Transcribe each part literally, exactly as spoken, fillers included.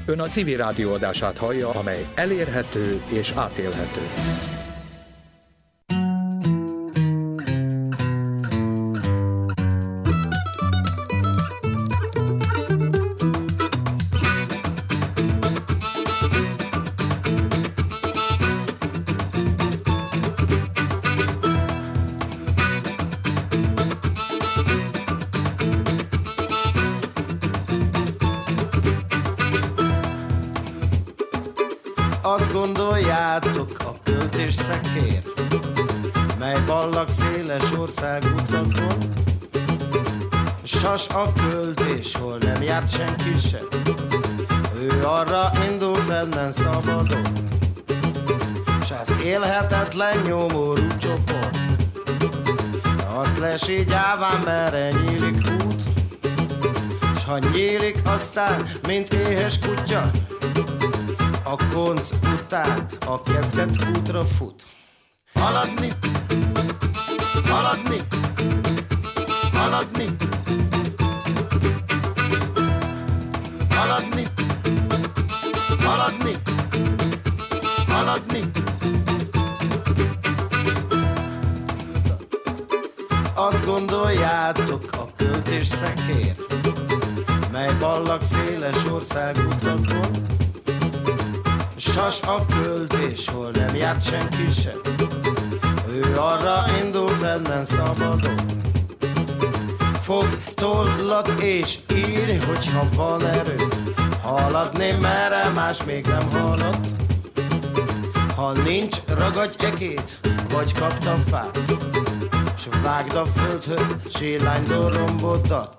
Ön a Civil Rádió adását hallja, amely elérhető és átélhető. Azt gondoljátok, a költés szekér, mely ballag széles országutakon, sas a költés, hol nem járt senki se, ő arra indul fennen szabadon, s az élhetetlen nyomorú csoport, azt lesi gyáván, merre nyílik út, s ha nyílik aztán, mint éhes kutya, a konc után a kezdett útra fut. Haladni, haladni, haladni, haladni, haladni, haladni. Azt gondoljátok, a költés szekér, mely ballag széles országutakon, sas a költés, hol nem járt senki se, ő arra indul fennen szabadon. Fog tollat és írj, hogyha van erő, haladni merre más még nem haladt. Ha nincs, ragadj ekét, vagy kapd a fát, s vágd a földhöz sélánydól rombodat.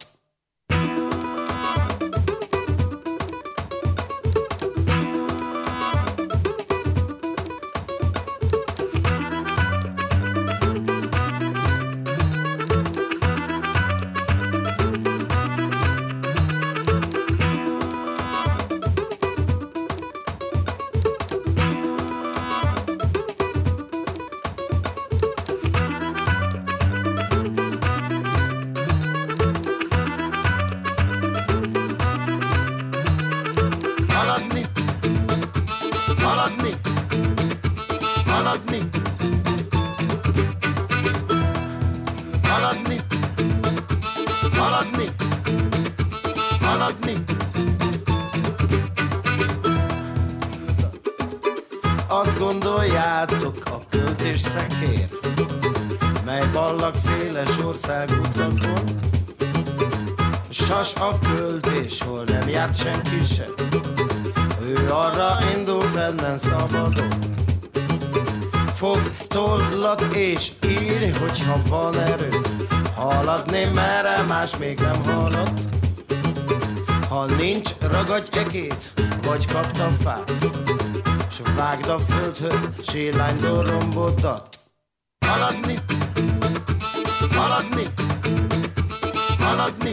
Azt gondoljátok, a költés szekér, mely ballag széles országutakon, sas a költés, hol nem járt senki se, ő arra indul fennen szabadon. Fog tollat és írj, hogyha van erő, haladni merre más még nem haladt. Ha nincs, ragadj ekét, vagy kapd a fát, s vágd a földhöz sélánydól rombodat. Haladni, haladni, haladni,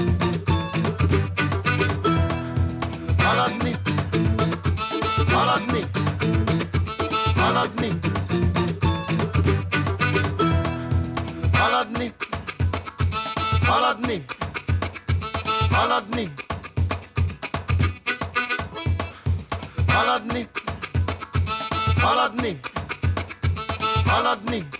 haladni, haladni, haladni, haladni, haladni, haladni, haladni, haladni, haladni,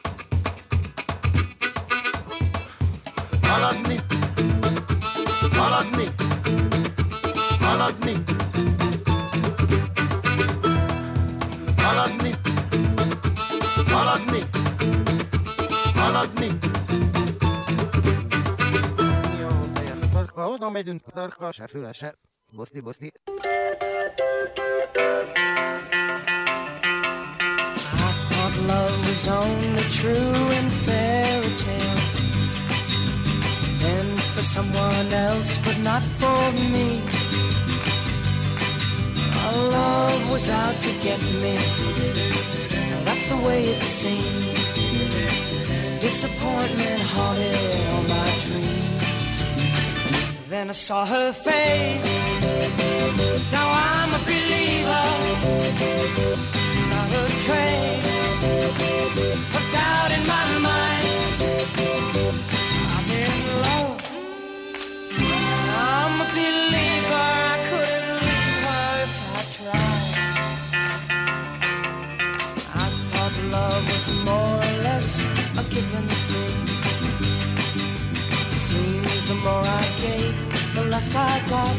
haladni, haladni, haladni, haladni, haladni, haladni. Jó, megyek a tarka, oda megyünk a tarka, se füle, se boszti, boszti. Love was only true in fairy tales, and for someone else, but not for me. Our love was out to get me, that's the way it seemed. Disappointment haunted all my dreams. Then I saw her face, now I'm a believer, not a trace of doubt in my mind. I'm in love, I'm a believer, I couldn't leave her if chance I got.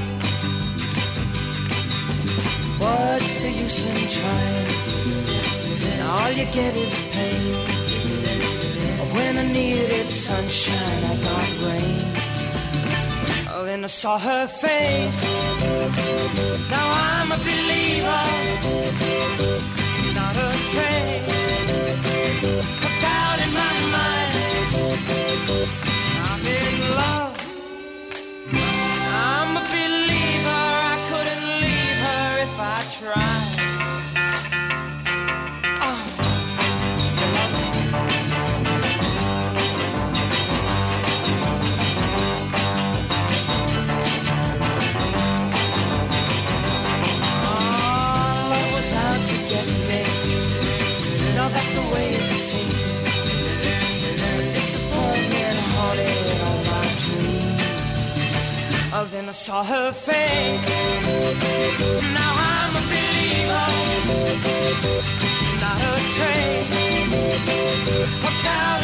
What's the use in trying? All you get is pain. When I needed sunshine, I got rain. Oh, then I saw her face. Now I'm a believer. Not a trace of doubt in my mind. I'm in love. I'm a believer. I couldn't leave her if I tried. Oh, then I saw her face. Now I'm a believer. Not a trace of doubt